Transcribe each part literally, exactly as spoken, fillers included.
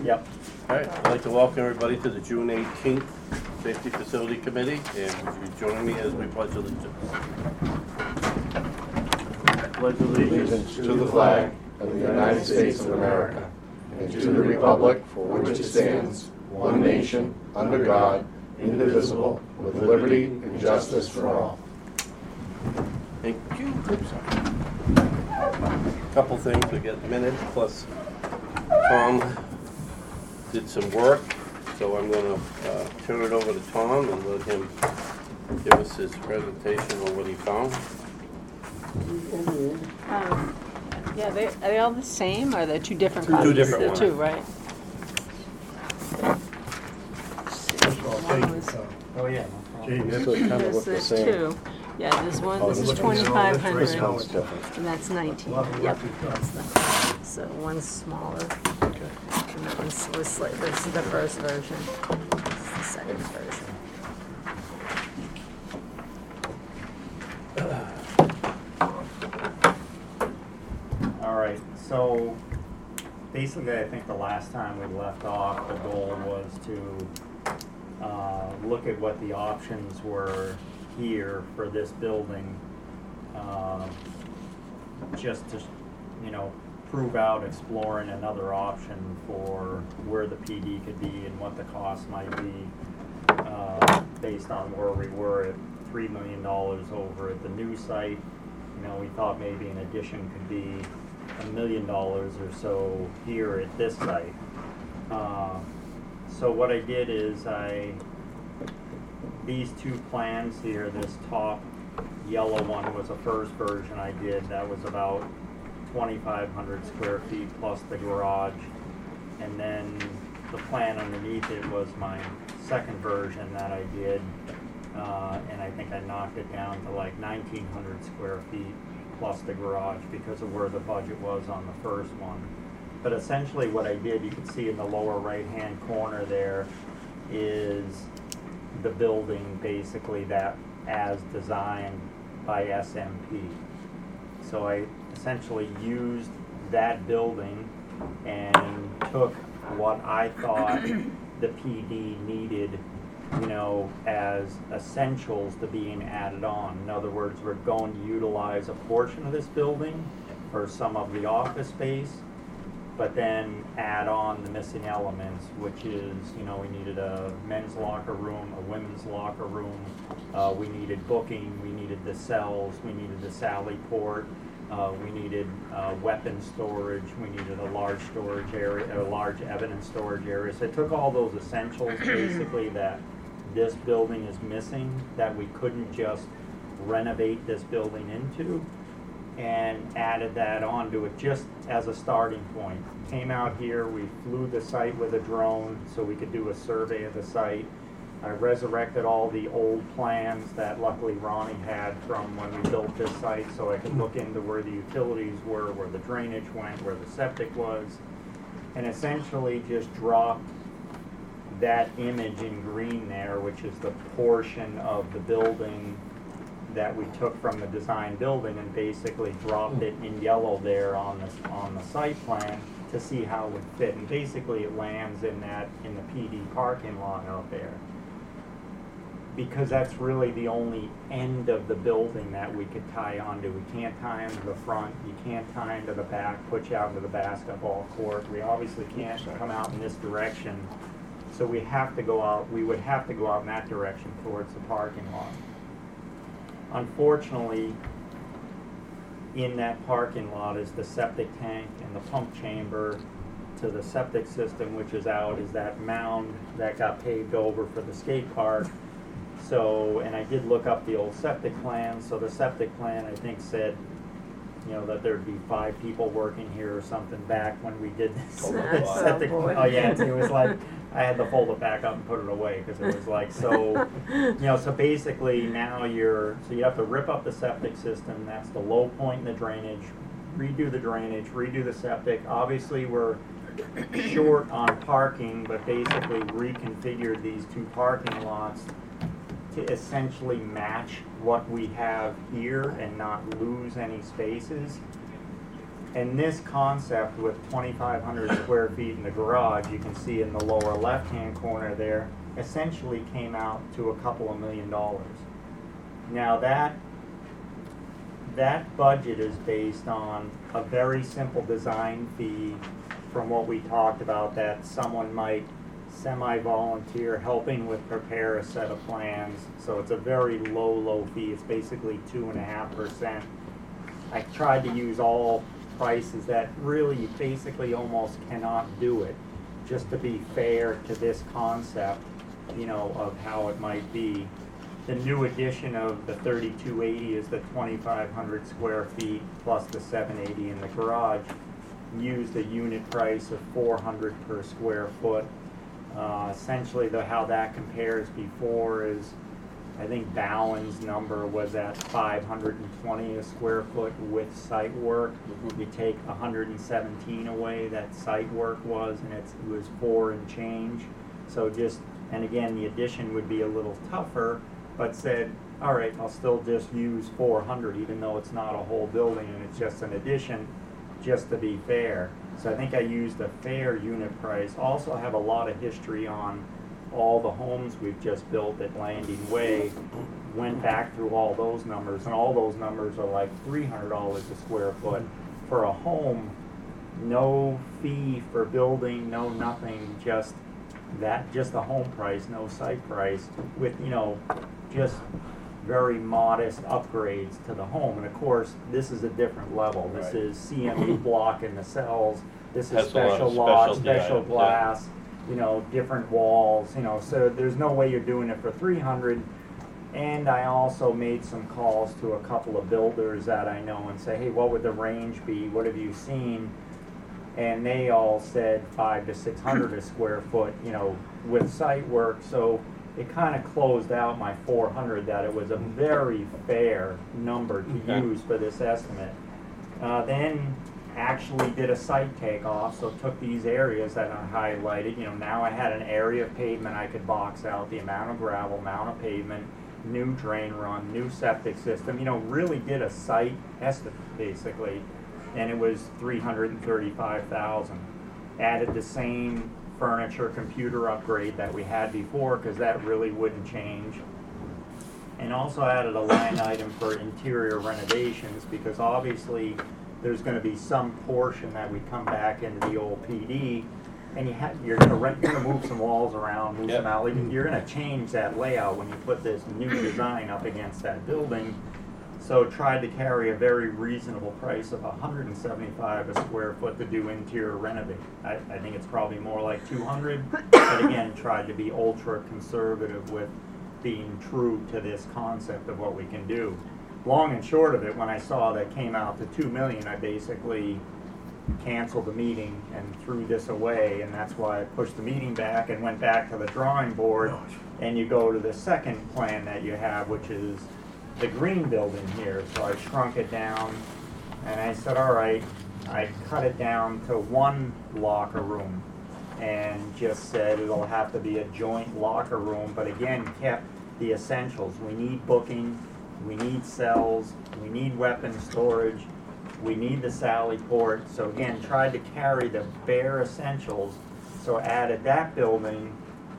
Yep. All right, I'd like to welcome everybody to the June eighteenth Safety Facility Committee, and would you join me as we pledge allegiance? Pledge Allegiance to the flag of the United States of America and to the republic for which it stands, one nation, under God, indivisible, with liberty and justice for all. Thank you. Couple things, we get minutes, plus Tom did some work, so I'm going to uh, turn it over to Tom and let him give us his presentation on what he found. Um, yeah, they, are they all the same, or are they two different Two- copies? two different They're ones. Two, right? One was- Oh, yeah. This would kind of There's look the there's same. two. Yeah, there's one, Oh, this this is is- twenty-five This hundred, one's different. and that's nineteen. Yep, that's the, so one's smaller, Okay. and that one's was slightly, this is the first version. This is the second version. All right, so basically I think the last time we left off, the goal was to uh, look at what the options were here for this building. uh, Just to, you know, prove out exploring another option for where the P D could be and what the cost might be, uh, based on where we were at three million dollars over at the new site. You know, we thought maybe an addition could be a million dollars or so here at this site. Uh, so what I did is I, these two plans here, this top yellow one was the first version I did. That was about twenty-five hundred square feet plus the garage. And then the plan underneath it was my second version that I did. Uh, and I think I knocked it down to like nineteen hundred square feet plus the garage because of where the budget was on the first one. But essentially what I did, you can see in the lower right hand corner there, is the building basically that as designed by S M P. So I essentially used that building and took what I thought the P D needed, you know, as essentials to being added on. In other words, we're going to utilize a portion of this building for some of the office space, but then add on the missing elements, which is, you know, we needed a men's locker room, a women's locker room, uh, we needed booking, we needed the cells, we needed the sally port, uh, we needed uh, weapon storage, we needed a large storage area, a large evidence storage area. So I took all those essentials basically that this building is missing, that we couldn't just renovate this building into, and added that onto it just as a starting point. Came out here, we flew the site with a drone so we could do a survey of the site. I resurrected all the old plans that luckily Ronnie had from when we built this site, so I could look into where the utilities were, where the drainage went, where the septic was, and essentially just dropped that image in green there, which is the portion of the building that we took from the design building, and basically dropped it in yellow there on the on the site plan to see how it would fit. And basically it lands in that in the P D parking lot out there, because that's really the only end of the building that we could tie onto. We can't tie into the front, you can't tie into the back, put you out into the basketball court. We obviously can't come out in this direction, so we have to go out, we would have to go out in that direction towards the parking lot. Unfortunately, in that parking lot is the septic tank and the pump chamber to the septic system, which is out, is that mound that got paved over for the skate park. So, and I did look up the old septic plan, so the septic plan I think said, you know, that there'd be five people working here or something back when we did this Oh, septic. boy. Oh yeah, it was like, I had to fold it back up and put it away because it was like so, you know, so basically now you're, so you have to rip up the septic system, that's the low point in the drainage, redo the drainage, redo the septic. Obviously we're short on parking, but basically reconfigured these two parking lots to essentially match what we have here and not lose any spaces. And this concept with twenty-five hundred square feet in the garage, you can see in the lower left-hand corner there, essentially came out to a couple of million dollars. Now that, that budget is based on a very simple design fee from what we talked about, that someone might semi-volunteer helping with prepare a set of plans. So it's a very low, low fee. It's basically two and a half percent. I tried to use all prices that really you basically almost cannot do it, just to be fair to this concept, you know, of how it might be. The new addition of the thirty-two eighty is the twenty-five hundred square feet plus the seven eighty in the garage. Used a unit price of four hundred per square foot. Uh, essentially, the, how that compares before is, I think Bowen's number was at five hundred twenty a square foot with site work. Mhm. You take one hundred seventeen away that site work was, and it's, it was four and change. So just, and again, the addition would be a little tougher, but said, all right, I'll still just use four hundred, even though it's not a whole building and it's just an addition, just to be fair. So I think I used a fair unit price. Also, I have a lot of history on all the homes we've just built at Landing Way. Went back through all those numbers, and all those numbers are like three hundred dollars a square foot for a home. No fee for building, no nothing, just that, just the home price, no site price, with, you know, just very modest upgrades to the home. And of course, this is a different level. This Right. is C M E block in the cells. This is Has a lot of special lots, specialty special items, yeah. glass, you know, different walls, you know, so there's no way you're doing it for three hundred. And I also made some calls to a couple of builders that I know and say, hey, what would the range be? What have you seen? And they all said five to six hundred a square foot, you know, with site work. So it kind of closed out my four hundred, that it was a very fair number to Okay. use for this estimate. Uh, then actually did a site takeoff, so took these areas that I highlighted. You know, now I had an area of pavement I could box out, the amount of gravel, amount of pavement, new drain run, new septic system, you know, really did a site estimate basically, and it was three hundred thirty-five thousand. Added the same furniture, computer upgrade that we had before, because that really wouldn't change. And also added a line item for interior renovations, because obviously there's gonna be some portion that we come back into the old P D, and you have, you're gonna rent, you're gonna move some walls around, move some Yep. out, you're gonna change that layout when you put this new design up against that building. So tried to carry a very reasonable price of one hundred seventy-five a square foot to do interior renovate. I, I think it's probably more like two hundred, but again, tried to be ultra conservative with being true to this concept of what we can do. Long and short of it, when I saw that came out to two million, I basically canceled the meeting and threw this away, and that's why I pushed the meeting back and went back to the drawing board. And you go to the second plan that you have, which is the green building here. So I shrunk it down, and I said, all right, I cut it down to one locker room, and just said it'll have to be a joint locker room, but again, kept the essentials. We need booking, we need cells, we need weapon storage, we need the sally port. So again, tried to carry the bare essentials, so added that building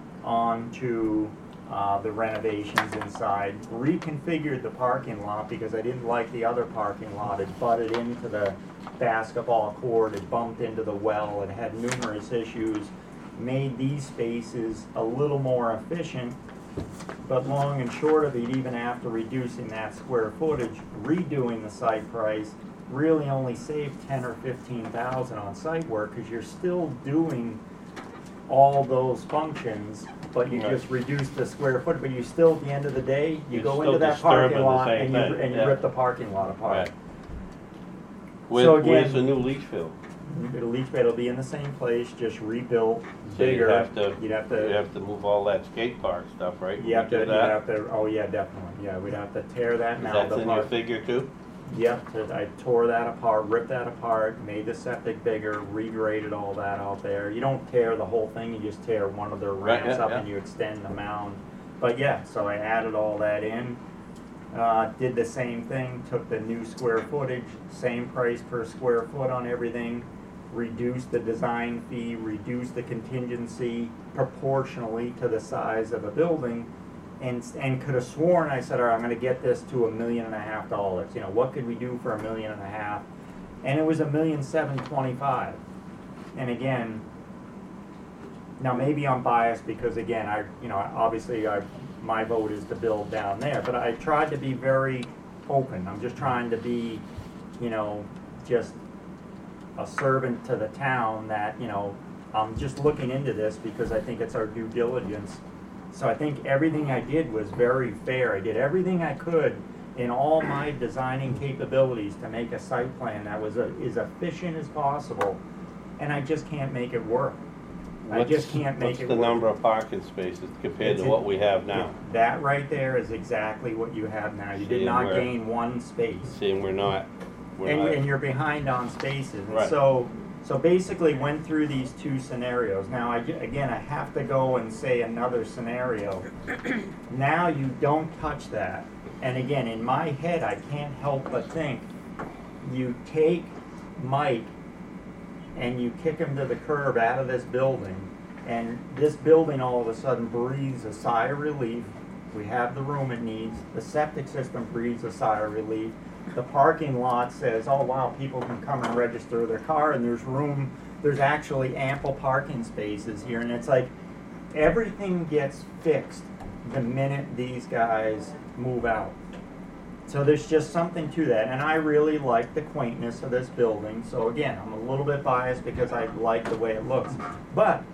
onto uh, the renovations inside. Reconfigured the parking lot because I didn't like the other parking lot. It butted into the basketball court, it bumped into the well, it had numerous issues. Made these spaces a little more efficient, but long and short of it, even after reducing that square footage, redoing the site price, really only saved ten or fifteen thousand on site work, because you're still doing all those functions, but you Right. just reduce the square foot, but you still, at the end of the day, you You're go still into that disturbing parking the lot same and you, thing, and you yeah. rip the parking lot apart. Right. Where, So again- where's the new leach field? The leach pad will be in the same place, just rebuilt, So you'd bigger. have to, You'd have you'd to, have to move all that skate park stuff, right? you have to, Do you'd that? have to, oh yeah, definitely, yeah, we'd have to tear that Is now that in your apart. figure too? Yep, so I tore that apart, ripped that apart, made the septic bigger, regraded all that out there. You don't tear the whole thing, you just tear one of the Right, ramps yeah, up yeah. and you extend the mound. But yeah, so I added all that in. Uh, did the same thing, took the new square footage, same price per square foot on everything, reduced the design fee, reduced the contingency proportionally to the size of a building, and, and could have sworn, I said, all right, I'm gonna get this to a million and a half dollars. You know, what could we do for a million and a half? And it was a million seven twenty-five. And again, now maybe I'm biased because again, I, you know, obviously I, my vote is to build down there, but I tried to be very open. I'm just trying to be, you know, just a servant to the town that, you know, I'm just looking into this because I think it's our due diligence. So I think everything I did was very fair. I did everything I could in all my designing capabilities to make a site plan that was a, as efficient as possible, and I just can't make it work. I What's- just can't make it What's the work. number of parking spaces compared to It's- what we have now? That right there is exactly what you have now. You did Seeing not where- gain one space. Seeing we're not, we're And, and not, you're behind on spaces. And Right. so, so basically went through these two scenarios. Now, I, ju- again, I have to go and say another scenario. Now you don't touch that. And again, in my head, I can't help but think, you take Mike and you kick him to the curb out of this building, and this building all of a sudden breathes a sigh of relief. We have the room it needs. The septic system breathes a sigh of relief. The parking lot says, oh wow, people can come and register their car, and there's room, there's actually ample parking spaces here, and it's like, everything gets fixed the minute these guys move out. So there's just something to that, and I really like the quaintness of this building. So again, I'm a little bit biased because I like the way it looks, but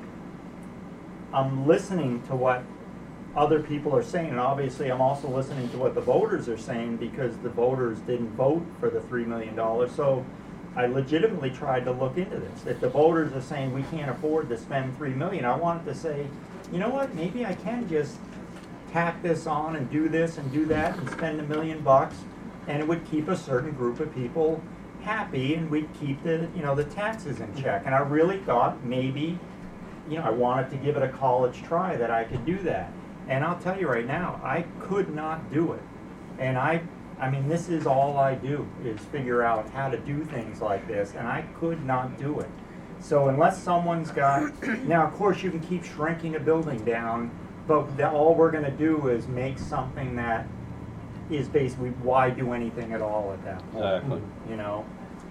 I'm listening to what other people are saying, and obviously I'm also listening to what the voters are saying because the voters didn't vote for the three million dollars. So I legitimately tried to look into this. If the voters are saying we can't afford to spend three million dollars, I wanted to say, you know what, maybe I can just tack this on and do this and do that and spend a million bucks, and it would keep a certain group of people happy, and we'd keep the, you know, the taxes in check. And I really thought maybe, you know, I wanted to give it a college try that I could do that. And I'll tell you right now, I could not do it. And I, I mean, this is all I do, is figure out how to do things like this, and I could not do it. So unless someone's got, now of course you can keep shrinking a building down, but the, all we're gonna do is make something that is basically, why do anything at all at that point? Exactly. You know?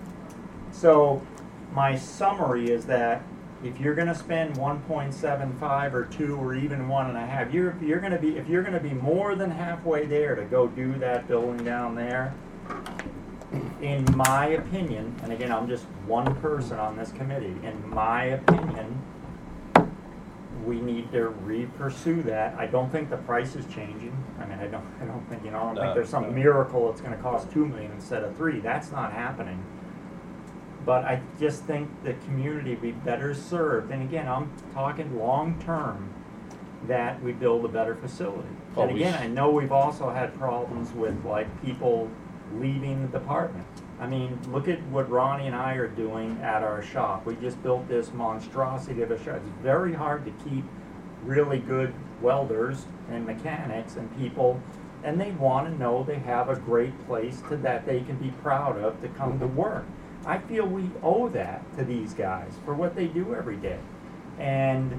So my summary is that if you're gonna spend one point seven five or two or even one and a half, you're, you're gonna be, if you're gonna be more than halfway there to go do that building down there, in my opinion, and again, I'm just one person on this committee, in my opinion, we need to re-pursue that. I don't think the price is changing. I mean, I don't, I don't think, you know, I don't No, think there's some no. miracle it's gonna cost two million instead of three. That's not happening. But I just think the community would be better served, and again, I'm talking long-term, that we build a better facility. Oh, And we again, s- I know we've also had problems with like people leaving the department. I mean, look at what Ronnie and I are doing at our shop. We just built this monstrosity of a shop. It's very hard to keep really good welders and mechanics and people, and they want to know they have a great place to, that they can be proud of to come to work. I feel we owe that to these guys for what they do every day. And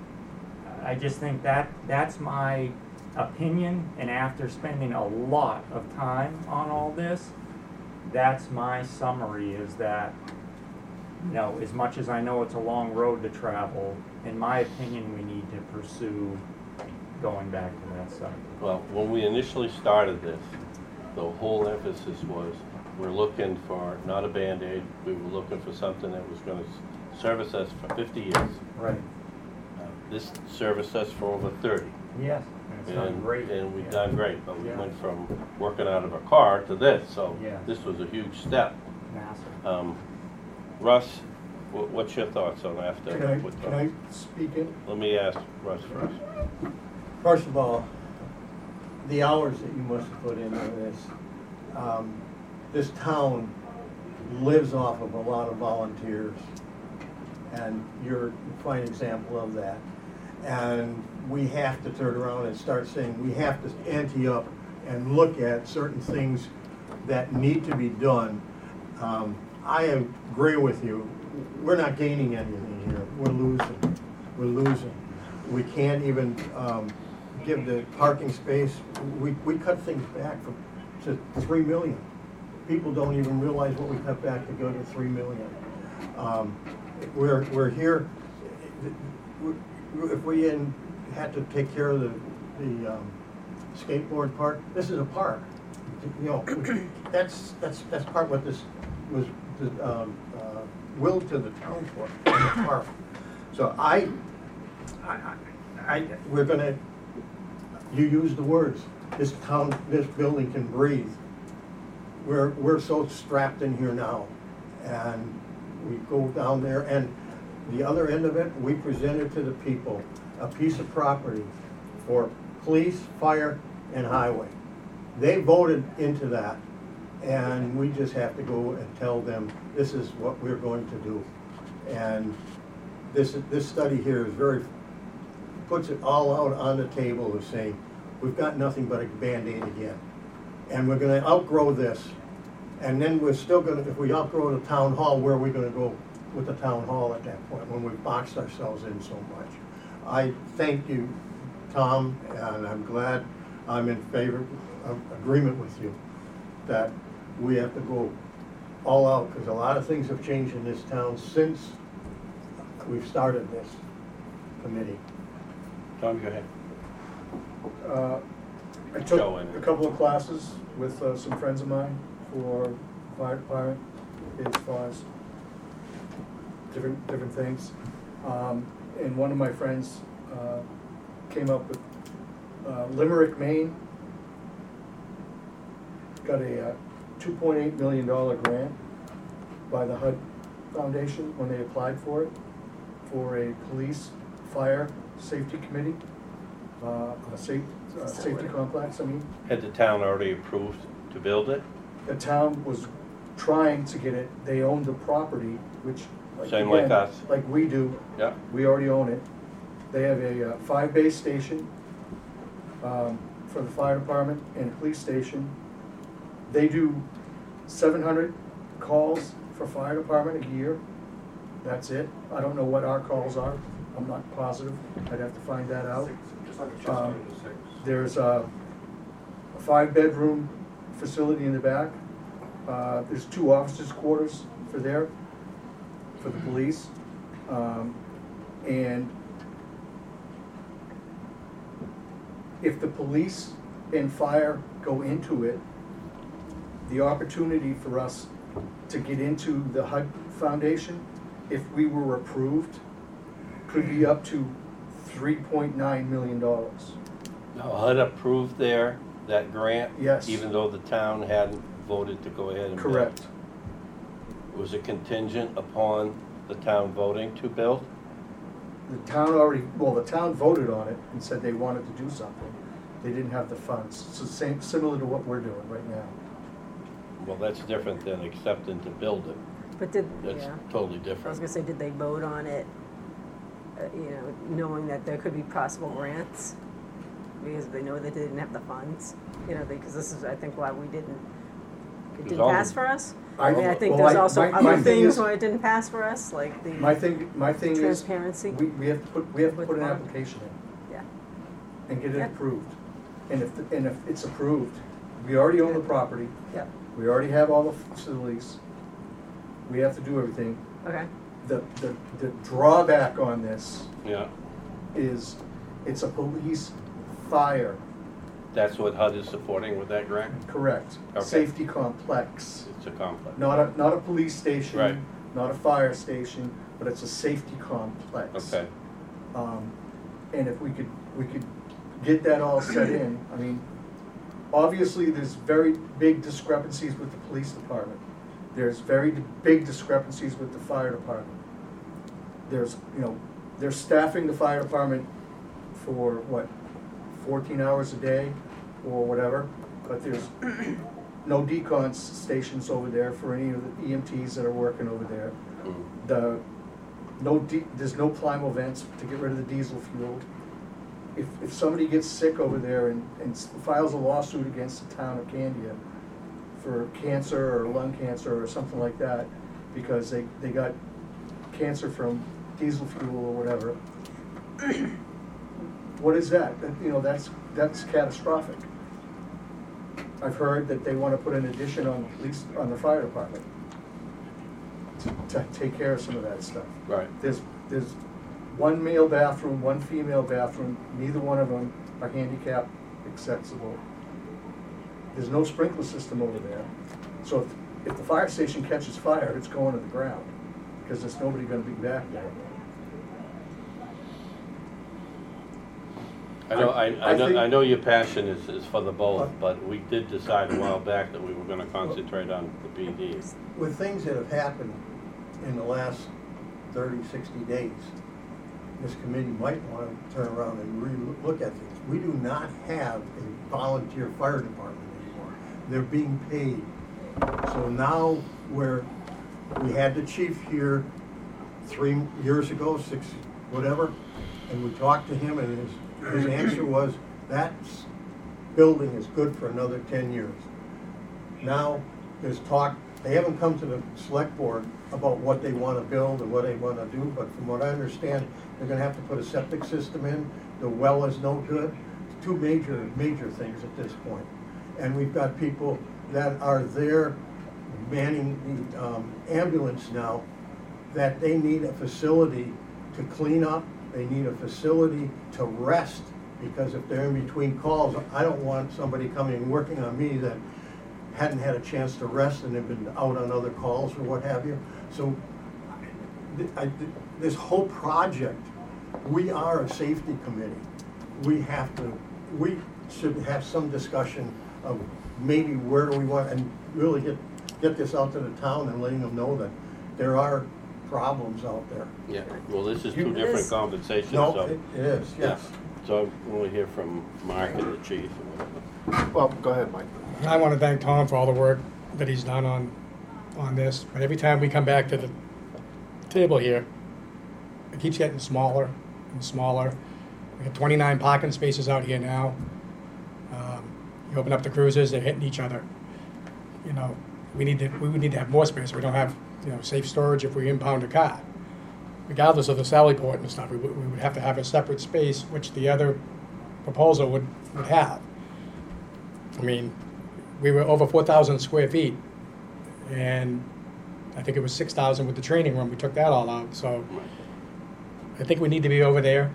I just think that that's my opinion, and after spending a lot of time on all this, that's my summary, is that, you know, as much as I know it's a long road to travel, in my opinion, we need to pursue going back to that site. well, when we initially started this, the whole emphasis was, we're looking for not a Band-Aid, we were looking for something that was gonna s- service us for fifty years. Right. Uh, This serviced us for over thirty. Yes, and it's done And, great. and we've Yeah. done great, but we Yeah. went from working out of a car to this, so Yeah. this was a huge step. Massive. Um, Russ, wha- what's your thoughts on after? Can I, what- can I speak in? Let me ask Russ first. First of all, the hours that you must have put into this, um, this town lives off of a lot of volunteers, and you're a fine example of that. And we have to turn around and start saying, we have to ante up and look at certain things that need to be done. Um, I agree with you. We're not gaining anything here. We're losing. We're losing. We can't even um, give the parking space. We, we cut things back from, to three million. People don't even realize what we cut back to go to three million. Um, we're, we're here, if we in- had to take care of the, the um, skateboard park, this is a park. You know, that's, that's, that's part of what this was, um, uh, willed to the town for, the park. So I, I, I, I- we're gonna, you use the words, this town, this building can breathe. We're, we're so strapped in here now, and we go down there, and the other end of it, we presented to the people a piece of property for police, fire, and highway. They voted into that, and we just have to go and tell them, this is what we're going to do. And this, this study here is very, puts it all out on the table of saying, we've got nothing but a Band-Aid again. And we're gonna outgrow this, and then we're still gonna, if we outgrow the town hall, where are we gonna go with the town hall at that point, when we've boxed ourselves in so much? I thank you, Tom, and I'm glad, I'm in favor, of agreement with you, that we have to go all out, because a lot of things have changed in this town since we've started this committee. Tom, go ahead. Uh, I Joe took in it. a couple of classes with uh, some friends of mine for fire department, as far as different, different things. Um, and one of my friends uh, came up with uh, Limerick, Maine, got a uh, two point eight million dollar grant by the H U D Foundation when they applied for it, for a police, fire, safety committee, uh, a safe, uh, safety complex, I mean. Had the town already approved to build it? The town was trying to get it, they owned the property, which. Same like again, us. Like we do, Yeah. we already own it. They have a uh, five-base station um, for the fire department and police station. They do seven hundred calls for fire department a year. That's it. I don't know what our calls are. I'm not positive. I'd have to find that out. Um, There's a a five-bedroom facility in the back. Uh, There's two officers' quarters for there, for the police. Um, And if the police and fire go into it, the opportunity for us to get into the H U D Foundation, if we were approved, could be up to three point nine million dollars. Now, H U D approved their, that grant? Yes. Even though the town hadn't voted to go ahead and build? Correct. Was it contingent upon the town voting to build? The town already, well, the town voted on it and said they wanted to do something. They didn't have the funds. So same, similar to what we're doing right now. Well, that's different than accepting to build it. But did, That's yeah, totally I was different. gonna say, did they vote on it, uh, you know, knowing that there could be possible grants? Because they know they didn't have the funds, you know, because this is, I think, why we didn't, it was didn't all- pass for us. I- I mean, I think well, there's I- also my- my other thing things is- why it didn't pass for us, like the My thing, my thing is, transparency. we, we have to put, we have to With put an bond. application in Yeah, and get it Yeah. approved. And if, the- and if it's approved, we already own the property, yeah, we already have all the facilities, we have to do everything. okay, The, the, the drawback on this Yeah, is it's a police fire, that's what H U D is supporting with that grant? correct, Okay. safety complex. It's a complex. Not a, not a police station. Right. Not a fire station, but it's a safety complex. Okay. Um, and if we could, we could get that all set in, I mean, obviously, there's very big discrepancies with the police department. There's very d- big discrepancies with the fire department. There's, you know, they're staffing the fire department for, what, fourteen hours a day, or whatever, but there's no decon stations over there for any of the E M Ts that are working over there. Mm. The, no, di- there's no Plimo vents to get rid of the diesel fuel. if, if somebody gets sick over there and, and files a lawsuit against the town of Candia for cancer or lung cancer or something like that, because they, they got cancer from diesel fuel or whatever, what is that? That, you know, that's, that's catastrophic. I've heard that they wanna put an addition on, at least on the fire department to, to take care of some of that stuff. Right. There's, there's one male bathroom, one female bathroom, neither one of them are handicap accessible. There's no sprinkler system over there. So if, if the fire station catches fire, it's going to the ground, because there's nobody gonna be back there. I know, I, I I know, think- I know your passion is, is for the both, but we did decide a while back that we were gonna concentrate on the P D. With things that have happened in the last thirty, sixty days, this committee might want to turn around and re-look at things. We do not have a volunteer fire department anymore. They're being paid. So now where we had the chief here three years ago, six, whatever, and we talked to him, and his, his answer was, that building is good for another ten years. Now, there's talk, they haven't come to the select board about what they want to build or what they want to do, but from what I understand, they're gonna have to put a septic system in. The well is no good. Two major, major things at this point. And we've got people that are there manning the um, ambulance now, that they need a facility to clean up. They need a facility to rest, because if they're in between calls, I don't want somebody coming and working on me that hadn't had a chance to rest and have been out on other calls or what have you. So th- I, th- this whole project, we are a safety committee. We have to, we should have some discussion of maybe where do we want, and really get, get this out to the town and letting them know that there are problems out there. Yeah, well, this is two You- different This- conversations, No, so. it it is, yes. So we'll hear from Mark and the chief and whatever. Well, go ahead, Mike. I want to thank Tom for all the work that he's done on, on this, but every time we come back to the table here, it keeps getting smaller and smaller. We have twenty-nine parking spaces out here now. Um, You open up the cruisers, they're hitting each other. You know, we need to, we would need to have more space. We don't have, you know, safe storage if we impound a car. Regardless of the Sally port and stuff, we would, we would have to have a separate space, which the other proposal would, would have. I mean, we were over four thousand square feet, and I think it was six thousand with the training room. We took that all out, so I think we need to be over there.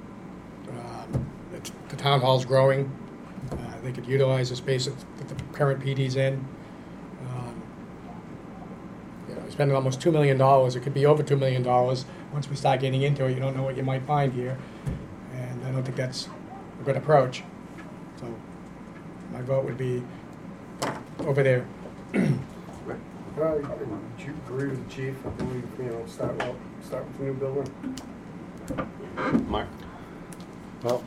Um, the, the town hall's growing. Uh, they could utilize the space that, that the current P D's in. Um, you know, spending almost two million dollars. It could be over two million dollars once we start getting into it. You don't know what you might find here, and I don't think that's a good approach. So my vote would be over there. Well, would you agree with the chief? I believe, you know, start, well, start with a new building? Mark? Well,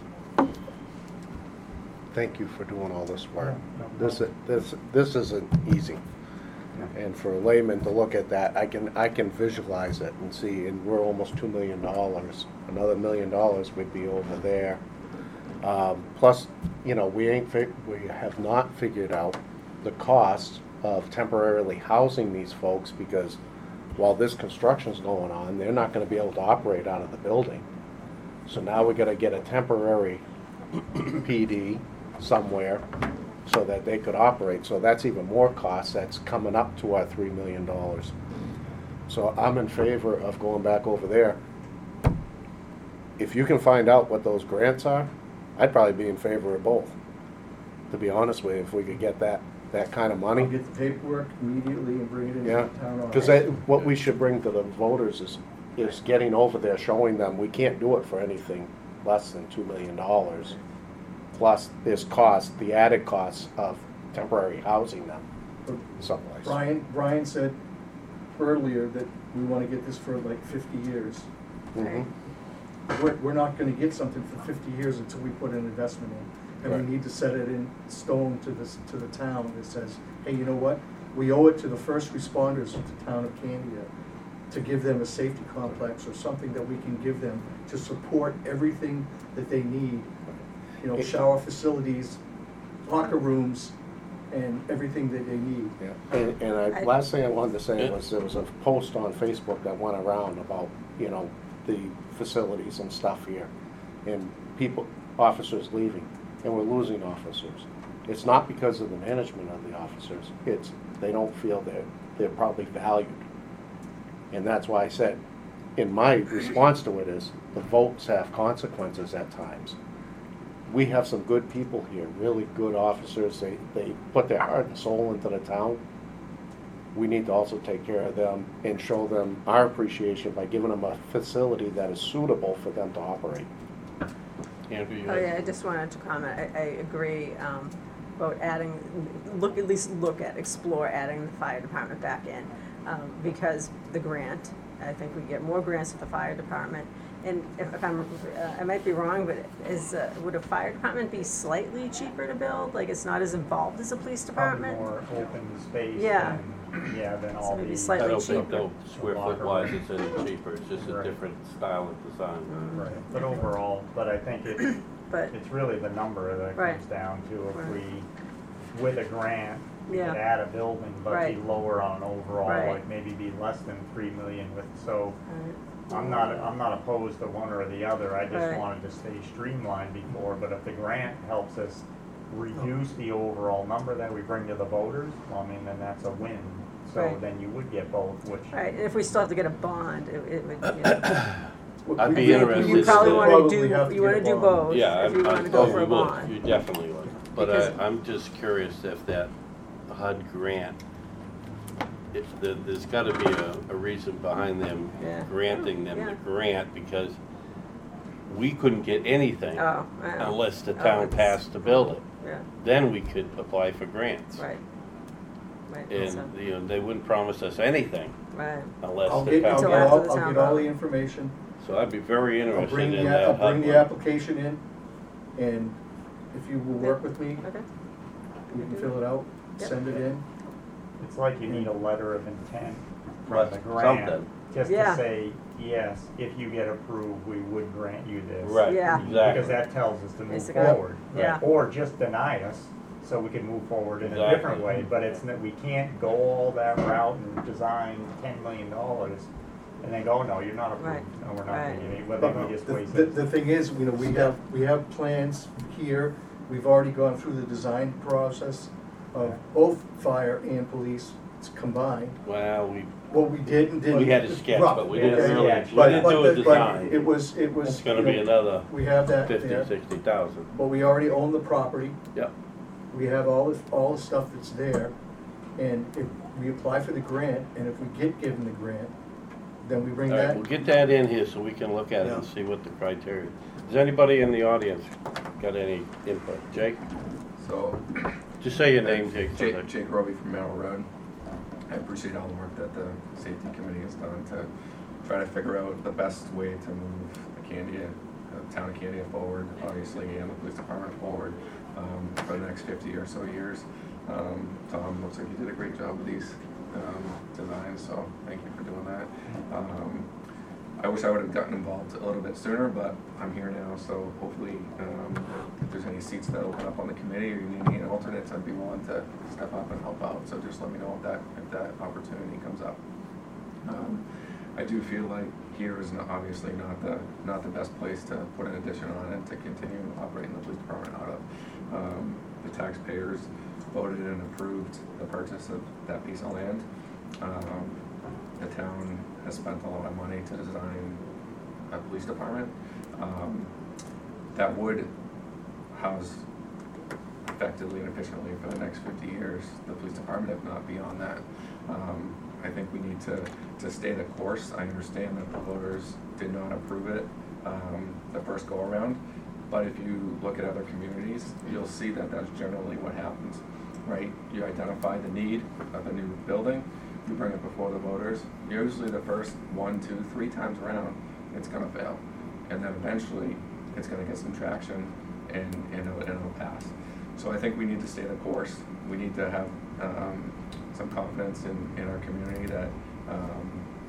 thank you for doing all this work. Yeah, no This, this, this isn't easy. And for a layman to look at that, I can, I can visualize it and see, and we're almost two million dollars. Another million dollars would be over there. Um, plus, you know, we ain't, fi- we have not figured out the cost of temporarily housing these folks, because while this construction's going on, they're not gonna be able to operate out of the building. So now we gotta get a temporary P D somewhere so that they could operate. So that's even more cost. That's coming up to our three million dollars. So I'm in favor of going back over there. If you can find out what those grants are, I'd probably be in favor of both. To be honest with you, if we could get that, that kind of I'll money. get the paperwork immediately and bring it into Yeah, the town because office. what we should bring to the voters is, is getting over there, showing them we can't do it for anything less than two million dollars. Plus this cost, the added costs of temporary housing them someplace. Brian, Brian said earlier that we wanna get this for like fifty years. Mhm. We're, we're not gonna get something for fifty years until we put an investment in. And Right. we need to set it in stone to this, to the town that says, hey, you know what? We owe it to the first responders of the town of Candia to give them a safety complex or something that we can give them to support everything that they need. You know, shower facilities, locker rooms, and everything that they need. Yeah, and, and I, I- last thing I wanted to say Yeah. was, there was a post on Facebook that went around about, you know, the facilities and stuff here, and people, officers leaving, and we're losing officers. It's not because of the management of the officers, it's, they don't feel that they're probably valued. And that's why I said, in my response to it is, the votes have consequences at times. We have some good people here, really good officers, they, they put their heart and soul into the town. We need to also take care of them and show them our appreciation by giving them a facility that is suitable for them to operate. Andrew, you Oh, had- yeah, I just wanted to comment, I, I agree, um, about adding, look, at least look at, explore adding the fire department back in. Um, because the grant, I think we get more grants with the fire department. And if, if I'm, uh, I might be wrong, but is, uh, would a fire department be slightly cheaper to build? Like, it's not as involved as a police Probably department? more open space Yeah. than, yeah, than So all maybe the. slightly I don't think cheaper. no square foot wise it's any cheaper, it's just a Right. different style of design. Mm, Right, but overall, but I think it, But, it's really the number that Right. comes down to. If Right. we, with a grant, we Yeah. could add a building, but be Right. lower on overall, Right. like maybe be less than three million with, so uh, I'm not, I'm not opposed to one or the other, I just Right. wanted to stay streamlined before, but if the grant helps us reduce the overall number that we bring to the voters, well, I mean, then that's a win. So Right. then you would get both, which. right, and if we still have to get a bond, it, it would, you know. I'd be We- interested You probably to- wanna Probably do, have to you get wanna a do bond. both, Yeah, if you I, I wanna go thought for you a would, bond. you definitely would. But Because- I, I'm just curious if that H U D grant, if the, there's gotta be a, a reason behind them Yeah. granting them Yeah. the grant, because we couldn't get anything Oh, I know. unless the Oh, town it's- passed to build it. Yeah, Then we could apply for grants. right. Right, And, so, you know, they wouldn't promise us anything right, unless I'll the get, I'll town get Until after all, passed. the I'll town get all vote. the information. So I'd be very I'll interested bring in the, that. I'll bring H U D the one. application in, and if you will work with me, okay. we can fill it out, Yep. send it in. It's like you need a letter of intent from Right, the grant, something. just to Yeah. say, yes, if you get approved, we would grant you this. Right, Yeah. exactly. Because that tells us to move Basically, forward. yeah. Or just deny us, so we can move forward in a Exactly. different way, but it's that we can't go all that route and design ten million dollars and then go, no, you're not approved, Right. no, we're not Right. gonna give you, whether we just The, waste the, it. the thing is, you know, we have, we have plans here, we've already gone through the design process of both fire and police combined. Well, we, What we did and didn't. we had a sketch, Rough, but we didn't okay? really, Yeah. we But- didn't but do a the- but design. It was, it was. It's gonna you be know, another We have that fifty, there, sixty thousand. but we already own the property, Yep. we have all the, all the stuff that's there. And if we apply for the grant, and if we get given the grant, then we bring All right, that. we'll get that in here so we can look at it and Yeah. see what the criteria. Does anybody in the audience got any input? Jake? So, Just say your name, Jake. so Jake, that- Jake Roby from Merrill Road. I appreciate all the work that the safety committee has done to try to figure out the best way to move Acandia, uh, town of Acandia forward, obviously, and the police department forward um, for the next fifty or so years. Um, Tom, looks like you did a great job with these um, designs, so thank you for doing that. Um, I wish I would have gotten involved a little bit sooner, but I'm here now, so hopefully, um, if there's any seats that open up on the committee or you need any alternates, I'd be willing to step up and help out, so just let me know if that, if that opportunity comes up. Um, I do feel like here is not, obviously not the, not the best place to put an addition on and to continue operating the police department out of. Um, the taxpayers voted and approved the purchase of that piece of land. Um, the town has spent a lot of money to design a police department um, that would house effectively and efficiently for the next fifty years the police department, if not beyond that. Um, I think we need to, to stay the course. I understand that the voters did not approve it um, the first go around, but if you look at other communities, you'll see that that's generally what happens, right? You identify the need of a new building, you bring it before the voters. Usually the first one, two, three times around, it's gonna fail. And then eventually, it's gonna get some traction and, and it'll, and it'll pass. So I think we need to stay the course. We need to have um, some confidence in, in our community that um,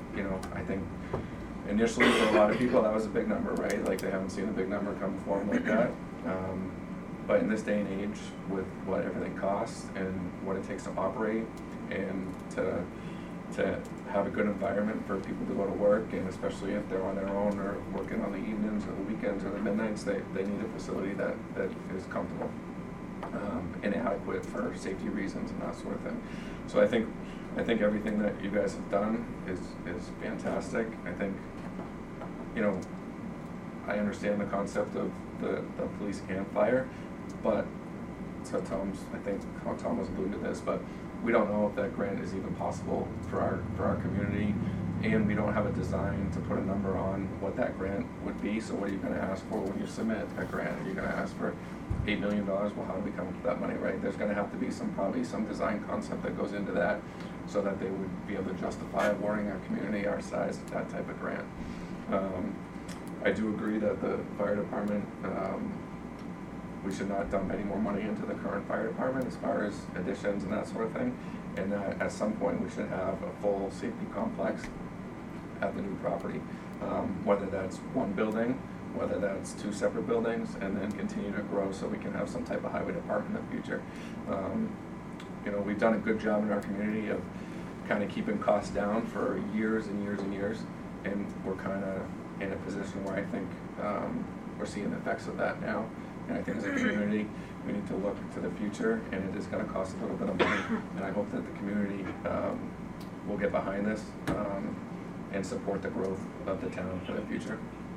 you know, I think initially for a lot of people, that was a big number, right? Like, they haven't seen a big number come form like that. Um, but in this day and age, with what everything costs and what it takes to operate and to, to have a good environment for people to go to work, and especially if they're on their own or working on the evenings or the weekends or the midnights, they, they need a facility that, that is comfortable um, and adequate for safety reasons and that sort of thing. So I think I think everything that you guys have done is, is fantastic. I think, you know, I understand the concept of the, the police and fire, but so Tom's, I think how Tom was alluding to this, but we don't know if that grant is even possible for our for our community, and we don't have a design to put a number on what that grant would be. So what are you going to ask for when you submit a grant? Are you going to ask for eight million dollars? Well, how do we come up with that money, right? There's going to have to be some probably some design concept that goes into that, so that they would be able to justify awarding our community our size that type of grant. Um, I do agree that the fire department. Um, We should not dump any more money into the current fire department as far as additions and that sort of thing. And that at some point we should have a full safety complex at the new property. Um, whether that's one building, whether that's two separate buildings, and then continue to grow so we can have some type of highway department in the future. Um, you know, we've done a good job in our community of kind of keeping costs down for years and years and years. And we're kind of in a position where I think um, we're seeing the effects of that now. And I think as a community, we need to look to the future, and it is going to cost a little bit of money. And I hope that the community um, will get behind this um, and support the growth of the town for the future.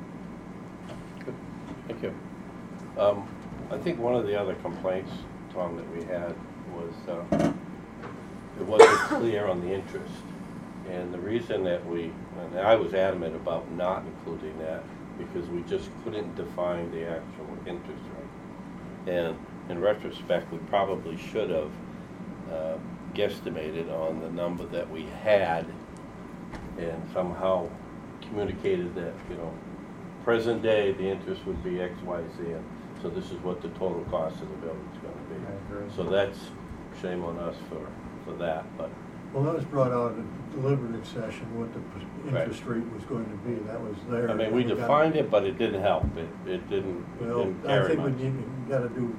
Good, thank you. Um, I think one of the other complaints, Tom, that we had was uh, it wasn't clear on the interest. And the reason that we, and I was adamant about not including that, because we just couldn't define the actual interest rate. And in retrospect, we probably should have uh, guesstimated on the number that we had and somehow communicated that, you know, present day, the interest would be X, Y, Z, and so this is what the total cost of the building's gonna I be. agree. So that's shame on us for, for that, but, Well, that was brought out at the deliberative session, what the p- Right. interest rate was going to be, that was there. I mean, we got- defined it, but it didn't help. It, it didn't, it Well, didn't I carry think much. we need, you gotta do,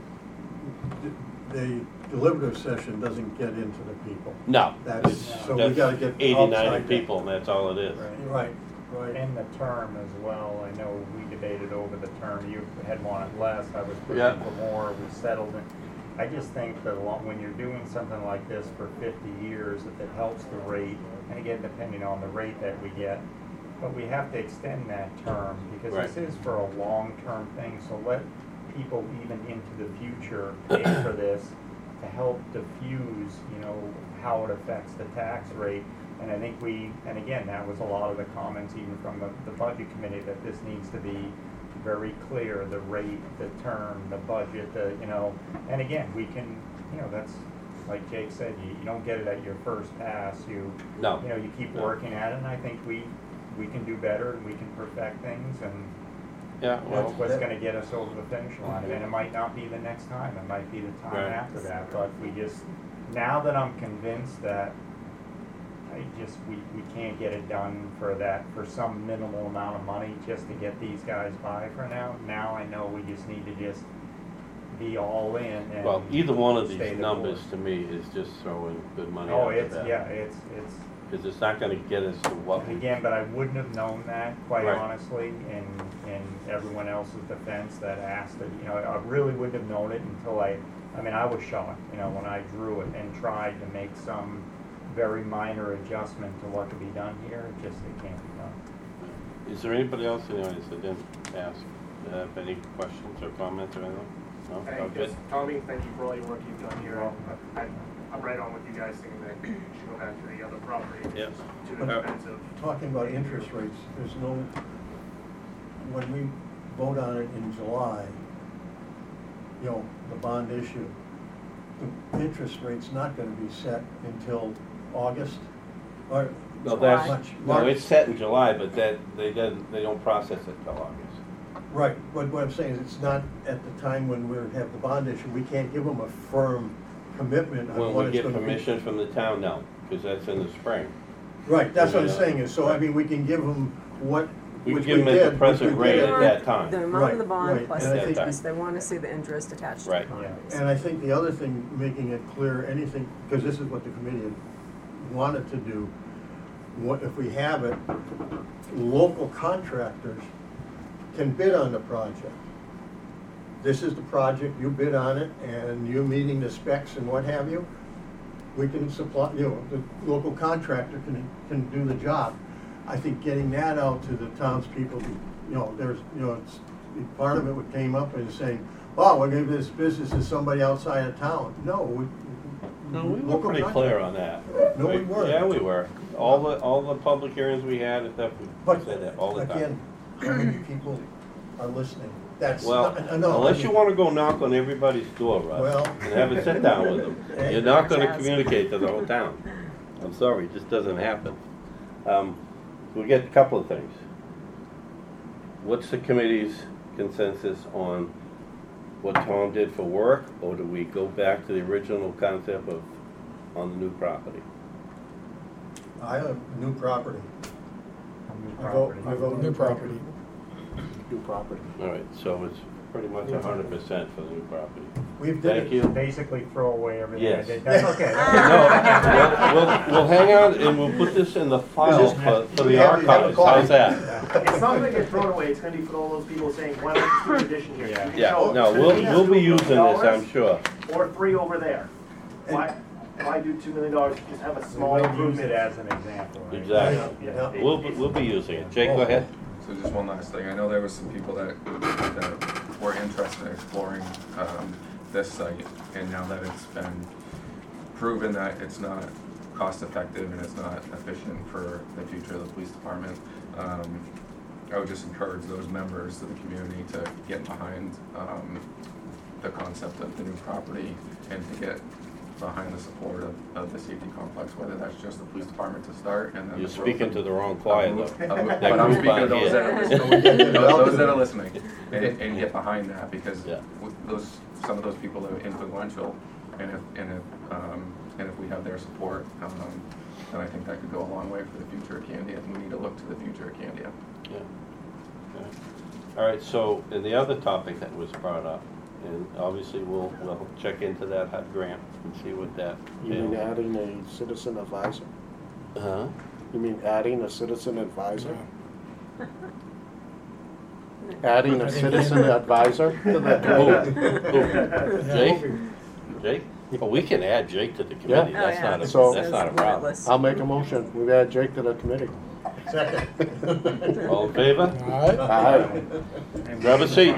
the deliberative session doesn't get into the people. No, That's, it's, so we gotta get that's eighty, ninety outside that. people, and that's all it is. Right, right. And the term as well, I know we debated over the term, you had wanted less, I was pushing Yeah. for more, we settled it. I just think that along- when you're doing something like this for fifty years, if it helps the rate, and again, depending on the rate that we get, but we have to extend that term, because this Right. is for a long-term thing, so let people even into the future pay for this to help diffuse, you know, how it affects the tax rate. And I think we, and again, that was a lot of the comments even from the, the budget committee, that this needs to be very clear, the rate, the term, the budget, the, you know, and again, we can, you know, that's, like Jake said, you, you don't get it at your first pass, you, No. you know, you keep No. working at it, and I think we, we can do better, and we can perfect things, and Yeah, well, that's what's gonna get us over the finish line. And it might not be the next time, it might be the time Right. after that, but we just, now that I'm convinced that I just, we, we can't get it done for that, for some minimal amount of money just to get these guys by for now, now I know we just need to just be all in and. well, either one of stay these the numbers course. to me is just throwing good money Oh, after it's, that. yeah, it's, it's, Because it's not gonna get us to what we. again, but I wouldn't have known that, quite Right. honestly, in, in everyone else's defense that asked it, you know, I really wouldn't have known it until I, I mean, I was shocked, you know, when I drew it and tried to make some very minor adjustment to what could be done here, it just, it can't be done. Is there anybody else in the audience that didn't ask, uh, have any questions or comments or anything? No? Hey, Oh, good. just Tommy, thank you for all your work you've done here. I, I, I'm right on with you guys saying that you should go back to the other property. It's Yeah. just too But- expensive. Talking about interest rates, there's no, when we vote on it in July, you know, the bond issue, the interest rate's not gonna be set until August, or No, that's, March. no, March. it's set in July, but that, they doesn't, they don't process it till August. Right, but what I'm saying is, it's not at the time when we have the bond issue, we can't give them a firm commitment on When what we it's get gonna be. permission from the town, no, because that's in the spring. Right, that's what I'm Yeah. saying, is, so, I mean, we can give them what, We which can we give them at the did, present which we rate did. at that time. The amount of the Right, bond right, plus and I the think- interest, they wanna see the interest attached to the Right. bond. Yeah. basically. And I think the other thing, making it clear, anything, because this is what the committee had wanted to do, what, if we have it, local contractors can bid on the project. This is the project, you bid on it, and you're meeting the specs and what have you, we can supply, you know, the local contractor can, can do the job. I think getting that out to the townspeople, you know, there's, you know, it's, part of it what came up is saying, oh, we're gonna give this business to somebody outside of town. No, we. No, we were local pretty contractor. clear on that. No, we weren't. Yeah, we were. All the, all the public hearings we had and stuff, we But said that all the time. again, how many people are listening? That's, Well, not- no, I unless you mean- wanna go knock on everybody's door, Russ, Well- and have a sit down with them, you're not gonna Yes. communicate to the whole town. I'm sorry, it just doesn't happen. Um, we get a couple of things. What's the committee's consensus on what Tom did for work, or do we go back to the original concept of, on the new property? I have new property. New I vote, property. I vote New new property. New property. All right, so it's pretty much a hundred percent for the new property. We've did Thank it. you. Basically throw away everything I Yes. did. That's okay. No, we'll, we'll, we'll hang on and we'll put this in the file for, for We the have- we have a archives, copy. how's that? It's not gonna get thrown away, it's gonna be for all those people saying, why don't you do an addition here? Yeah. Yeah, So, no, to we'll, me, we'll be two million using this, I'm dollars sure. Or three over there. Why, why do two million dollars, just have a small We'll use improvement? it as an example. right? Exactly. Yeah. We'll, be- we'll be using it. Jake, go ahead. So just one last thing, I know there was some people that, that were interested in exploring, um, this site, and now that it's been proven that it's not cost-effective and it's not efficient for the future of the police department, um, I would just encourage those members of the community to get behind, um, the concept of the new property and to get behind the support of, of the safety complex, whether that's just the police department to start and then. You're the growth speaking of- to the wrong choir, though. of- That But I'm group speaking on to those that are here. listening, those those that are listening, and, and get behind that, because Yeah. w- those, some of those people are influential, and if, and if, um, and if we have their support, um, then I think that could go a long way for the future of Candia, and we need to look to the future of Candia. Yeah. Okay. All right, so, and the other topic that was brought up, and obviously we'll, we'll check into that HUD grant and see what that. You mean entails. adding a citizen advisor? Huh? You mean adding a citizen advisor? Yeah. Adding a citizen advisor to that Who? committee? Who? Jake? Jake? Well, we can add Jake to the committee, Yeah. Oh, that's yeah. not a, So- that's not a Says problem. limitless. I'll make a motion. We add Jake to the committee. Second. All in favor? All right. Aye. Grab a seat.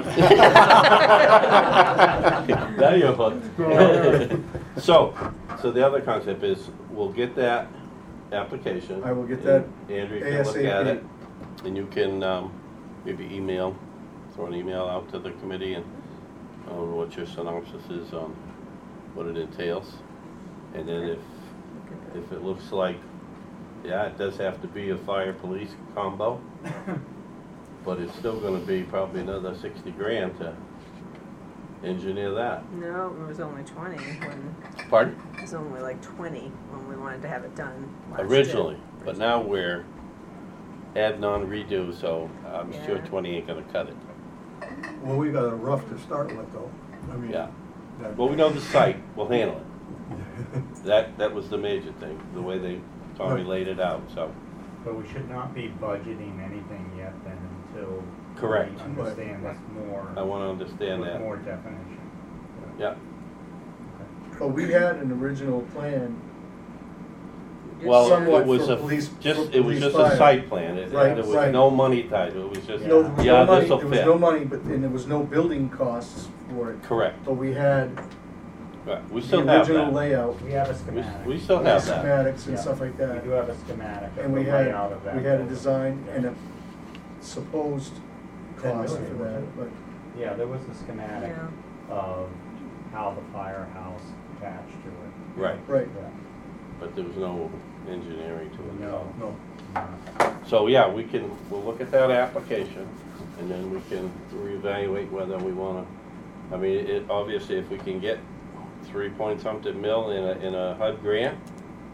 Now you're hooked. So, so the other concept is, we'll get that application. I will get that and Andrew can look at ASAP. it, and you can, um, maybe email, throw an email out to the committee and, on what your synopsis is on what it entails. And then if, if it looks like, yeah, it does have to be a fire police combo, but it's still gonna be probably another sixty grand to engineer that. No, it was only twenty when, Pardon? it was only like twenty when we wanted to have it done last year. Originally, but now we're adding on redo, so I'm sure Yeah. twenty ain't gonna cut it. Well, we got a rough to start with, though. I mean. Yeah. that- Well, we know the site, we'll handle it. That, that was the major thing, the way they, Tommy Right. laid it out, so. But we should not be budgeting anything yet then until. Correct. We understand this more. I wanna understand with that. more definition. Yeah, But we had an original plan, Just- well, Somewhat it was for a, police- just, for it was police just a fire. site plan, it, Right, there was right. no money tied to it, it was just, no, there was yeah, no money, this'll there was fit. no money, but, and there was no building costs for it. Correct, But we had right, we the still have original that. layout, We have a We, schematic. we still the have that. schematics and Yeah. stuff like We that. do have a schematic of And the we had, layout of that. we had a building. design and a supposed Ten cost million, for that, wasn't but Yeah, there was a schematic Yeah. of how the firehouse attached to it. Right, right. Yeah. but there was no engineering to it. No, No. no. So, yeah, we can, we'll look at that application, and then we can reevaluate whether we wanna, I mean, it, obviously, if we can get three point something mil in a, in a HUD grant,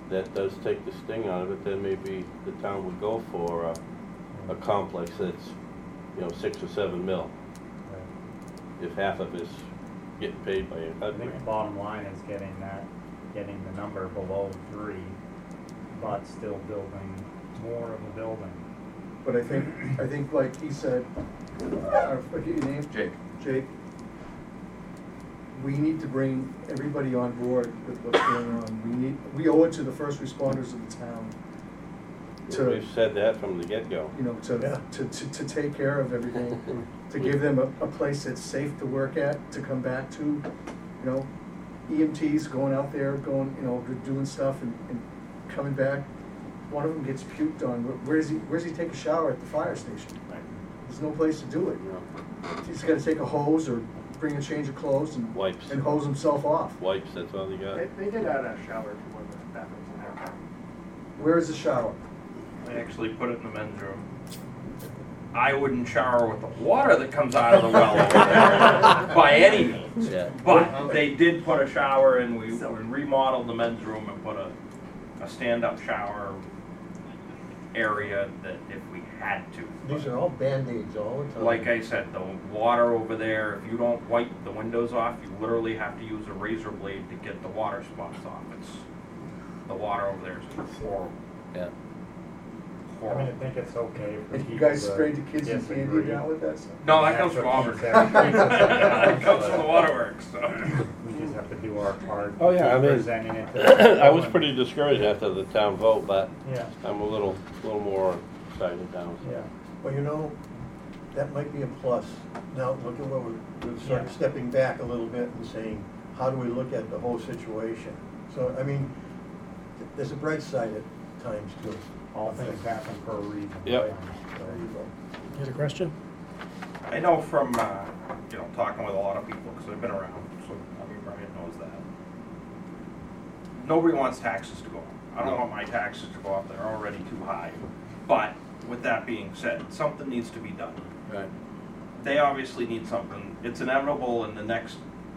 that does take the sting out of it, then maybe the town would go for a, a complex that's, you know, six or seven mil, if half of it's getting paid by a I HUD think the grant. bottom line is getting that, getting the number below three, but still building more of a building. But I think, I think like he said, uh, forget your name? Jake. Jake, we need to bring everybody on board with what's going on. We need, we owe it to the first responders of the town to, We've said that from the get-go. you know, to, Yeah. to, to, to take care of everything, to give them a, a place that's safe to work at, to come back to, you know, E M Ts going out there, going, you know, doing stuff and, and coming back. One of them gets puked on. Where- Where's he, where's he take a shower? At the fire station. There's no place to do it. He's gotta take a hose or bring a change of clothes and, Wipes, and hose himself off. wipes, that's all they got. They, they did add a shower to one of the bathrooms in there. Where is the shower? They actually put it in the men's room. I wouldn't shower with the water that comes out of the well over there, by any means. Yeah. But they did put a shower in, we we remodeled the men's room and put a, a stand-up shower area that if we had to. These are all Band-Aids all the time. Like I said, the water over there, if you don't wipe the windows off, you literally have to use a razor blade to get the water spots off. It's, the water over there is horrible. Yeah. I mean, I Horrible. think it's okay for And people you guys to sprayed the kids in candy disagree. down with that stuff? No, that comes from That's Auburn. what he said. It comes from the waterworks, so. We just have to do our part. Oh, yeah, I mean, Presenting it to the I was people pretty discouraged after the town vote, but and- Yeah, I'm a little, little more excited now. yeah. Well, you know, that might be a plus. Now, look at what we're, we're sort of Yeah. stepping back a little bit and saying, how do we look at the whole situation? So, I mean, th- there's a bright side at times too. All things happen for a reason. Yep. right? There you go. You had a question? I know from, uh, you know, talking with a lot of people, because I've been around, so I mean, Brian knows that. Nobody wants taxes to go up. I don't No. want my taxes to go up, they're already too high. But with that being said, something needs to be done. Right. They obviously need something. It's inevitable in the next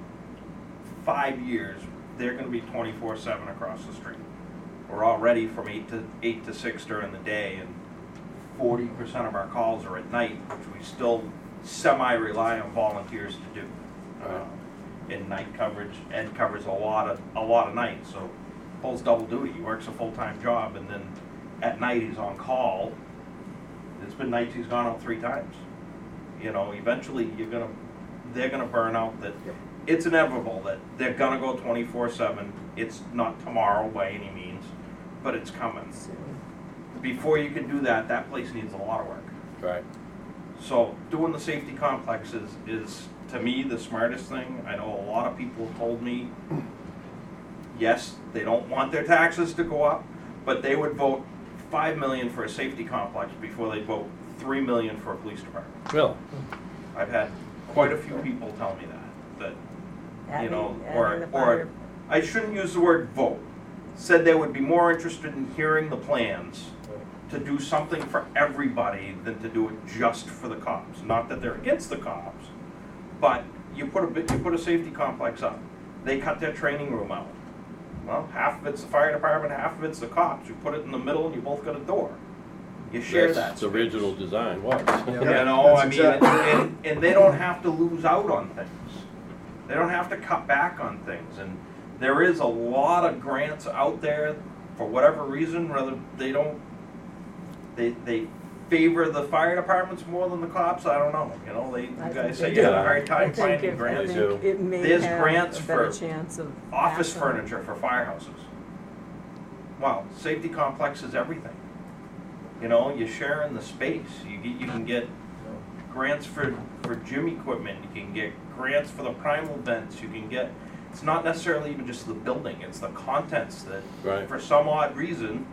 five years, they're gonna be twenty-four seven across the street. We're already from eight to, eight to six during the day, and forty percent of our calls are at night, which we still semi-rely on volunteers to do. Right. In night coverage, Ed covers a lot of, a lot of nights, so pulls double duty. He works a full-time job, and then at night he's on call. There's been nights he's gone out three times. You know, eventually you're gonna, they're gonna burn out. That it's inevitable that they're gonna go twenty-four seven. It's not tomorrow by any means, but it's coming. Before you can do that, that place needs a lot of work. Right. So doing the safety complex is, is to me the smartest thing. I know a lot of people have told me, yes, they don't want their taxes to go up, but they would vote five million for a safety complex before they vote three million for a police department. Really? I've had quite a few people tell me that, that, you know, Adding- or, adding the or, fire- I shouldn't use the word vote. Said they would be more interested in hearing the plans to do something for everybody than to do it just for the cops. Not that they're against the cops, but you put a bit, you put a safety complex up. They cut their training room out. Well, half of it's the fire department, half of it's the cops. You put it in the middle and you both got a door. You share that That's the space. original design was. You know, I That's mean, exactly- and, and they don't have to lose out on things. They don't have to cut back on things. And there is a lot of grants out there, for whatever reason, whether they don't, they, they favor the fire departments more than the cops, I don't know. You know, they, you I think guys they say you have a do. hard I time think finding it- I grants. do. think it may There's have grants a better for chance of Office passing. furniture for firehouses. Wow, safety complex is everything. You know, you're sharing the space. You get, you can get grants for, for gym equipment. You can get grants for the primal vents. You can get, it's not necessarily even just the building, it's the contents that, Right. for some odd reason,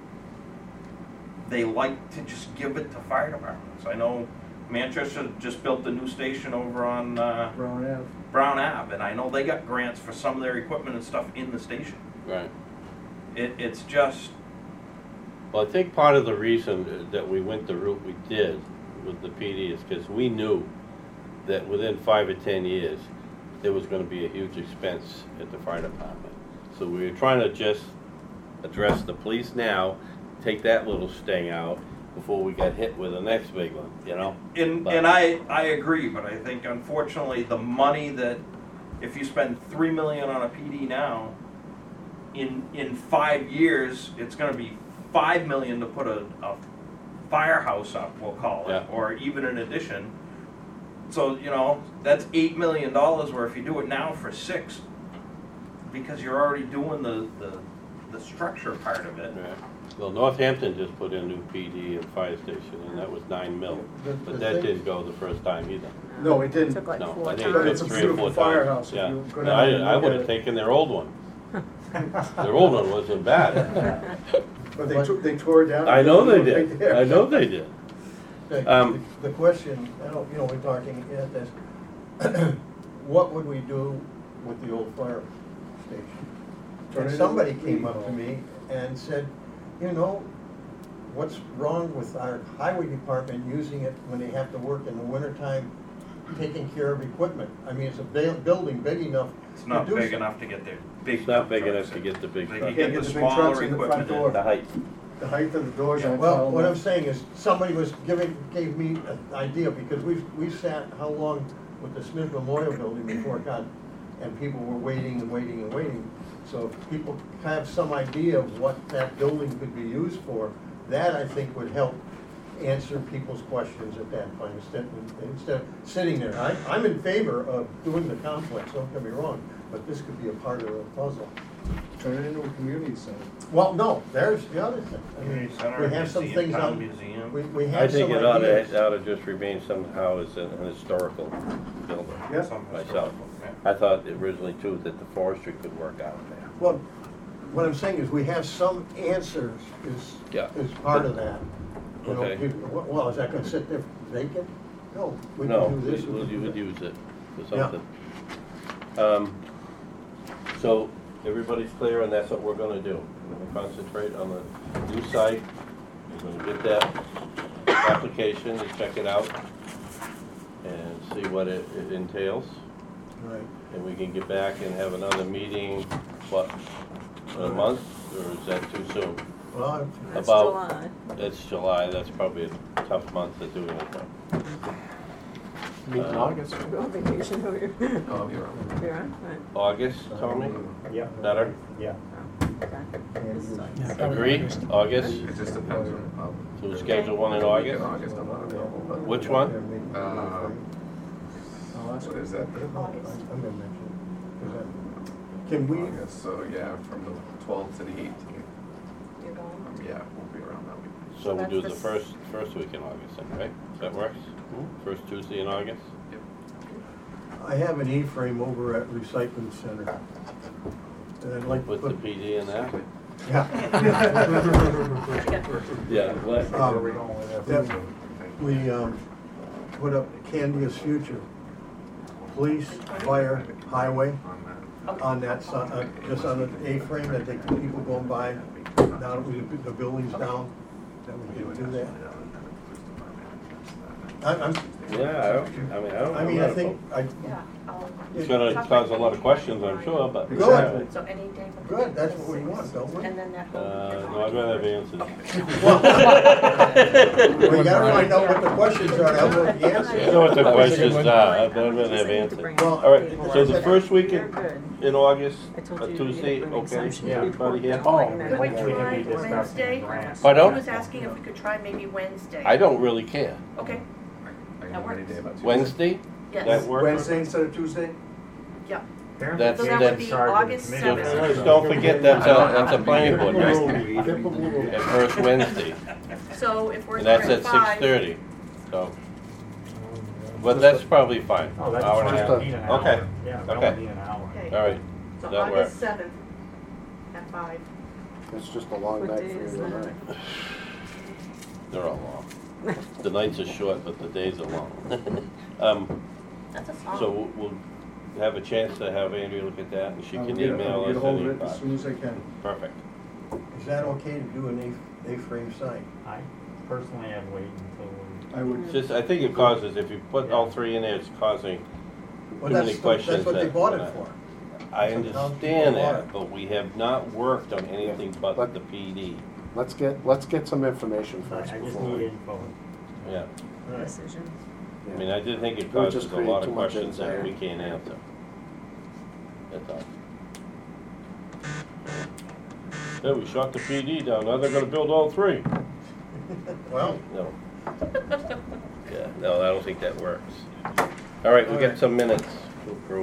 they like to just give it to fire departments. I know Manchester just built a new station over on, uh, Brown Ave. Brown Ave, and I know they got grants for some of their equipment and stuff in the station. Right. It, it's just, Well, I think part of the reason that we went the route we did with the P D is because we knew that within five or ten years, there was gonna be a huge expense at the fire department. So we were trying to just address the police now, take that little sting out before we get hit with the next big one, you know? And, But- and I, I agree, but I think unfortunately, the money that, if you spend three million on a P D now, in, in five years, it's gonna be five million to put a, a firehouse up, we'll call it, Yeah. or even an addition. So, you know, that's eight million dollars, where if you do it now for six, because you're already doing the, the, the structure part of it. Right. Well, Northampton just put in a new P D and fire station, and that was nine mil, The- the but that thing- didn't go the first time either. No, it didn't. Took like No, four I think But it it's a took three or four beautiful times. firehouse if Yeah. you go No, down I, and I look would at have it. taken their old one. Their old one wasn't bad. But they took, they tore it down. I know they Right did, there. I know they did. The, Um, the question, I don't, you know, we're talking at this, what would we do with the old fire station? Turn And it somebody into a came up depot. to me and said, you know, what's wrong with our highway department using it when they have to work in the wintertime, taking care of equipment? I mean, it's a ba- building big enough It's to not do big so. enough to get their big. It's not big trucks enough to in. get the big They truck. can Can't get get the the big trucks smaller in the front equipment door. in. The height. The height of the doors aren't Well, tall what I'm enough. saying is, somebody was giving, gave me an idea, because we've, we sat how long with the Smith Memorial Building before it got, and people were waiting and waiting and waiting. So if people have some idea of what that building could be used for, that I think would help answer people's questions at that point, instead, instead of sitting there. I, I'm in favor of doing the complex, don't get me wrong, but this could be a part of the puzzle. Turn it into a community center. Well, no, there's the other thing. I mean, Community center, we have some museum, things town on, museum. we, we I have some think it ought ideas. to, ought to just remain somehow as an an historical building. Yeah. Some Myself. historical, I thought originally too that the forestry could work out there. Well, what I'm saying is, we have some answers is, Yeah. is part of that. You know, Okay. people- Well, is that gonna sit there vacant? No, we No, can do we this. we we'll- can you do would that. use it for Yeah. something. Um, So, everybody's clear, and that's what we're gonna do. We're gonna concentrate on the new site. We're gonna get that application and check it out and see what it it entails. Right. And we can get back and have another meeting, what, in a month, or is that too soon? Well, I'm- That's About- July. It's July, that's probably a tough month to do anything. Meet in Uh, August. Go on vacation over here. Oh, you're on. You're on, right, August, Tony? Yeah, Better? yeah. okay. This is- Yeah, probably Agree? August. August? It just depends on, um, So we'll schedule one in in August? August, I'm not available, but. Which one? Uh, Oh, that's What is that? I'm gonna mention it. Is that- Can we, August, so yeah, from the twelfth to the eighteenth. You're going? Um, yeah, we'll be around that week. So we'll that's do the the s- first, first week in August then, right? Does that work? First Tuesday in August? I have an E-frame over at Recycling Center. And I'd like to With the put, P D and that? yeah. Yeah, what? Um, that We, um, put up Candia's Future, police, fire, highway, on that, si- uh, just on an A-frame that they, people going by, now that we, the building's down, that we can do that. I, I'm, Yeah, I don't, I mean, I don't. I I'm mean, not I think, I, Yeah, I'll. It's gonna cause a lot of questions, I'm sure, but. Good. So any day from. good, that's what we want, don't we? And then that. whole- Uh, no, I'd rather have answers. We gotta find out what the questions are, I want the I answers. know what the questions are, I'd rather have answers. Well, All right, so the first week You're in, good. in August, I told a you you Tuesday, had to bring okay? some Yeah. Everybody here? Oh, Could we hopefully he'll try be discussing Wednesday? grants. Pardon? He was asking if we could try maybe Wednesday. I don't really care. Okay, I can That do any works. day but Tuesday. Wednesday, yes. that work? Wednesday instead of Tuesday? Yeah. Apparently That's- So Jake's that in would be charge of the August committee. Just, seventh. just don't forget that's a, that's a planning board Right. meeting, at first Wednesday, So if we're and here that's at at six five, thirty, so. But that's probably fine, Oh, that's hour and a fine. half. Need an Okay. hour. Yeah, that Okay. would be an hour. okay, All right, so that August works. seventh at five. It's just a long What night day for is you and that? I. They're all long. The nights are short, but the days are long. Um, That's a song. so we'll, we'll have a chance to have Andrea look at that, and she I'll can get- email I'll us get ahold any of it as thoughts. soon as I can. Perfect. Is that okay to do an A, A-frame sign? I personally am waiting until we. I would, It's just, I think it causes, if you put all three in there, it's causing Well, too many that's, the- questions. that's what they that- bought it for. I Some towns understand put water. that, but we have not worked on anything but But- the P D. Let's get, let's get some information I first I just before need we. info. Yeah. Right. Decision. I mean, I did think it It would causes just a create lot too of much questions that anxiety. we can't answer. That's all. Yeah, we shot the P D down, now they're gonna build all three. Well, No. Yeah, no, I don't think that works. All right, we got some minutes to approve.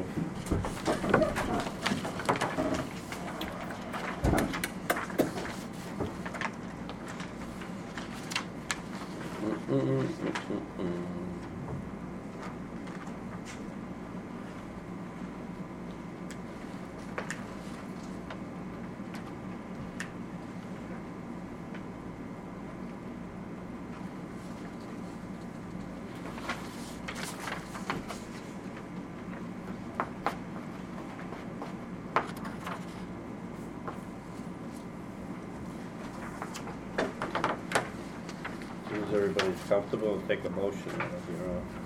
As soon as everybody's comfortable, take a motion. if you're on.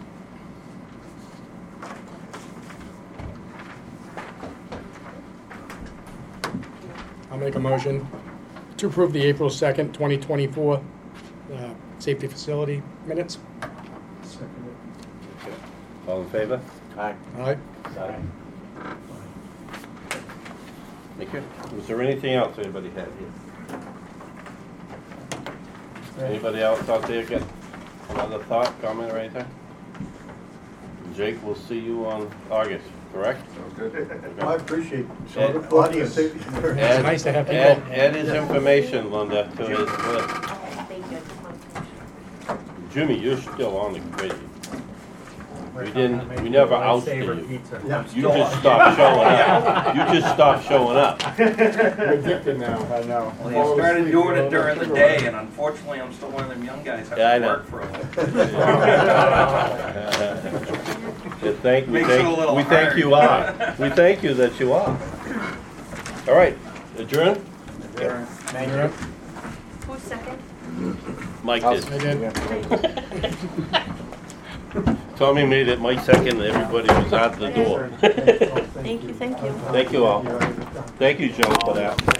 I'll make a motion to approve the April second, twenty twenty-four, uh, safety facility minutes. Second Okay. All in favor? Aye. All right? Aye. Thank you. Was there anything else anybody had here? Anybody else out there got another thought, comment, or anything? Jake, we'll see you on August, correct? Sounds good. I appreciate Ed- the audience. Add- nice to have people- Add, add his information, Linda, to his list. Okay, thank you. I just wanted to make sure. Jimmy, you're still on the committee. We didn't, we never ousted Lifesaver you. pizza. Yeah. You just stopped showing up. You just stopped showing up. We're addicted now. I know. Well, you started doing it during the day, and unfortunately, I'm still one of them young guys that Yeah, I have to know. work for a living. Yeah, thank, we Makes it a thank, little we thank hard. you are. We thank you that you are. All right, adjourn? Thank you. Who's second? Mike I'll- did. I did. Tommy made it Mike second, and everybody was out the door. Thank you, thank you. Thank you all. Thank you, Joe, for that.